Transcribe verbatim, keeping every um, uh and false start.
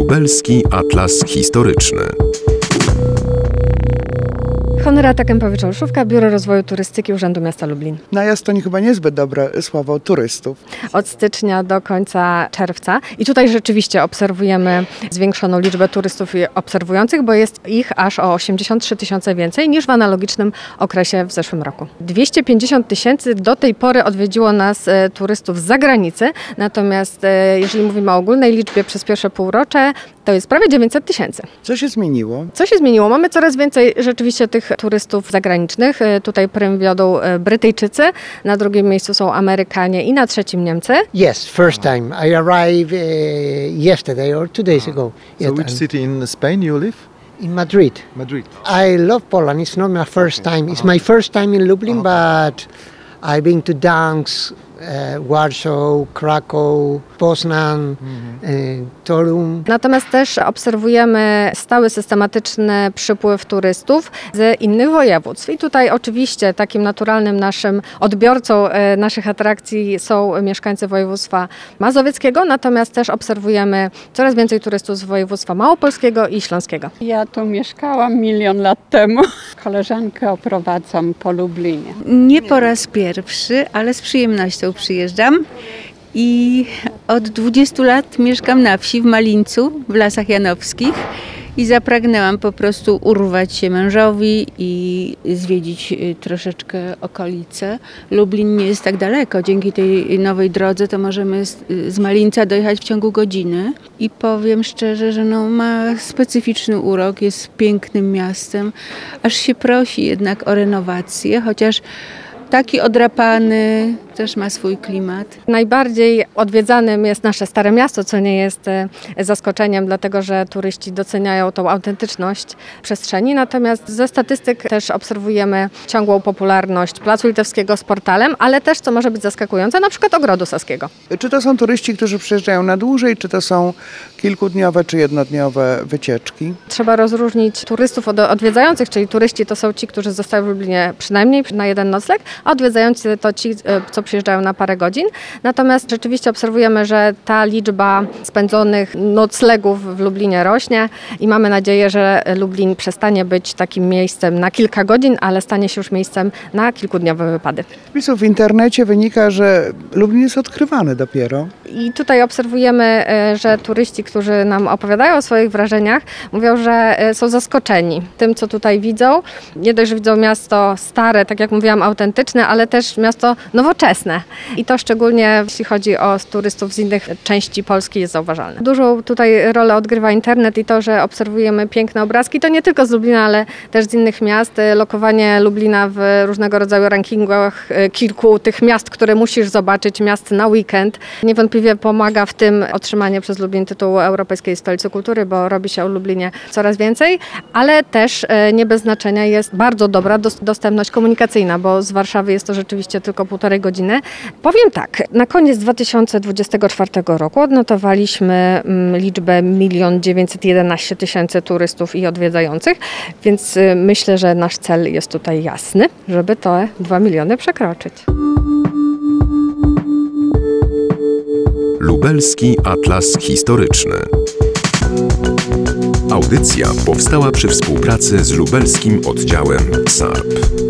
Lubelski Atlas Historyczny. Honorata Kępowicz-Olszówka, Biuro Rozwoju Turystyki Urzędu Miasta Lublin. Najazd to nie chyba niezbyt dobre słowo turystów. Od stycznia do końca czerwca i tutaj rzeczywiście obserwujemy zwiększoną liczbę turystów obserwujących, bo jest ich aż o osiemdziesiąt trzy tysiące więcej niż w analogicznym okresie w zeszłym roku. dwieście pięćdziesiąt tysięcy do tej pory odwiedziło nas e, turystów z zagranicy, natomiast e, jeżeli mówimy o ogólnej liczbie przez pierwsze półrocze, to jest prawie dziewięćset tysięcy. Co się zmieniło? Co się zmieniło? Mamy coraz więcej rzeczywiście tych turystów zagranicznych. Tutaj prym wiodą Brytyjczycy, na drugim miejscu są Amerykanie i na trzecim Niemcy. Yes, first time. I arrived uh, yesterday or two days ago. So Yes, which I'm city in Spain you live? in Madrid. Madrid. I love Poland. It's not my first time. It's my first time in Lublin, but I've been to Gdańsk, uh, Warsaw, Krakow, Poznań, uh, Toruń. Natomiast też obserwujemy stały, systematyczny przypływ turystów z innych województw. I tutaj oczywiście takim naturalnym naszym odbiorcą e, naszych atrakcji są mieszkańcy województwa mazowieckiego, natomiast też obserwujemy coraz więcej turystów z województwa małopolskiego i śląskiego. Ja tu mieszkałam milion lat temu. Koleżankę oprowadzam po Lublinie. Nie po raz pierwszy, ale z przyjemnością przyjeżdżam i od dwudziestu lat mieszkam na wsi w Malińcu, w Lasach Janowskich i zapragnęłam po prostu urwać się mężowi i zwiedzić troszeczkę okolice. Lublin nie jest tak daleko, dzięki tej nowej drodze to możemy z, z Malińca dojechać w ciągu godziny i powiem szczerze, że no, ma specyficzny urok, jest pięknym miastem, aż się prosi jednak o renowację, chociaż taki odrapany, też ma swój klimat. Najbardziej odwiedzanym jest nasze Stare Miasto, co nie jest zaskoczeniem, dlatego że turyści doceniają tą autentyczność przestrzeni. Natomiast ze statystyk też obserwujemy ciągłą popularność Placu Litewskiego z portalem, ale też, co może być zaskakujące, na przykład Ogrodu Saskiego. Czy to są turyści, którzy przyjeżdżają na dłużej, czy to są kilkudniowe czy jednodniowe wycieczki? Trzeba rozróżnić turystów od odwiedzających, czyli turyści to są ci, którzy zostają w Lublinie przynajmniej na jeden nocleg, a odwiedzający to ci, co przyjeżdżają na parę godzin. Natomiast rzeczywiście obserwujemy, że ta liczba spędzonych noclegów w Lublinie rośnie i mamy nadzieję, że Lublin przestanie być takim miejscem na kilka godzin, ale stanie się już miejscem na kilkudniowe wypady. Z wpisów w internecie wynika, że Lublin jest odkrywany dopiero. I tutaj obserwujemy, że turyści, którzy nam opowiadają o swoich wrażeniach, mówią, że są zaskoczeni tym, co tutaj widzą. Nie dość, że widzą miasto stare, tak jak mówiłam, autentyczne, ale też miasto nowoczesne. I to szczególnie jeśli chodzi o turystów z innych części Polski jest zauważalne. Dużą tutaj rolę odgrywa internet i to, że obserwujemy piękne obrazki, to nie tylko z Lublina, ale też z innych miast. Lokowanie Lublina w różnego rodzaju rankingach kilku tych miast, które musisz zobaczyć, miast na weekend, niewątpliwie pomaga w tym otrzymanie przez Lublin tytułu Europejskiej Stolicy Kultury, bo robi się o Lublinie coraz więcej, ale też nie bez znaczenia jest bardzo dobra dostępność komunikacyjna, bo z Warszawy jest to rzeczywiście tylko półtorej godziny. Powiem tak, na koniec dwa tysiące dwudziestego czwartego roku odnotowaliśmy liczbę milion dziewięćset jedenaście tysięcy turystów i odwiedzających, więc myślę, że nasz cel jest tutaj jasny, żeby te dwa miliony przekroczyć. Lubelski Atlas Historyczny. Audycja powstała przy współpracy z lubelskim oddziałem S A R P.